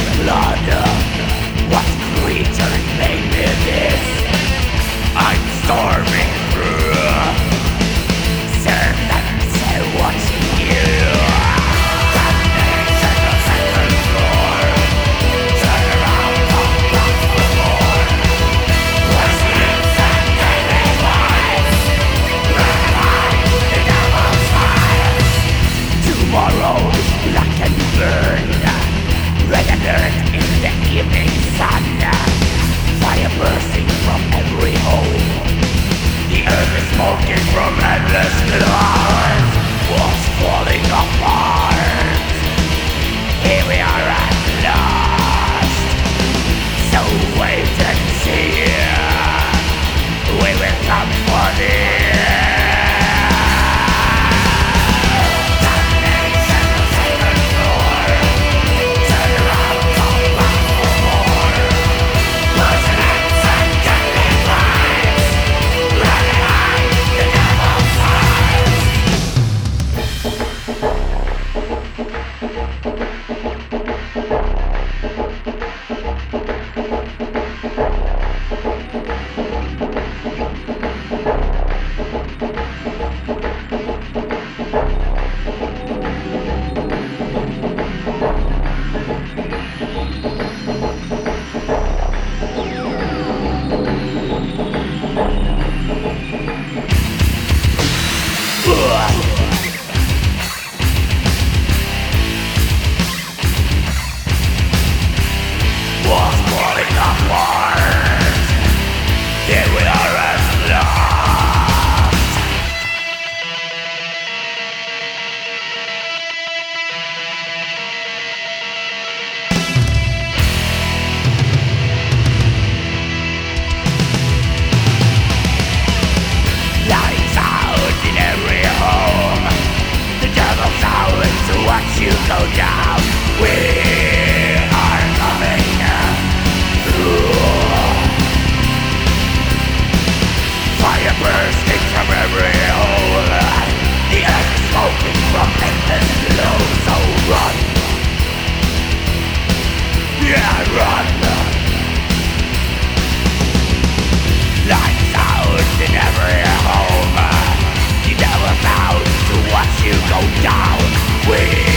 blood. What creature made me this? I'm storming through. Servants watching you. Damnation of second floor. Turn around, come back for more. Poisons and deadly vibes. Red light, the devil's fire. Tomorrow, black and burn. Red alert in the evening sun. Fire bursting from every hole. The earth is smoking from endless clouds. Walls falling apart. Here we are at last. So wait and see. We will come for thee. Walls falling apart. Here we are at last. Lights out in every home. The devil's out to watch you go down. We are coming through. Fire bursting from every hole. The earth is smoking from endless glow. So run, yeah, run. Lights out in every home. The devil's out to watch you go down. We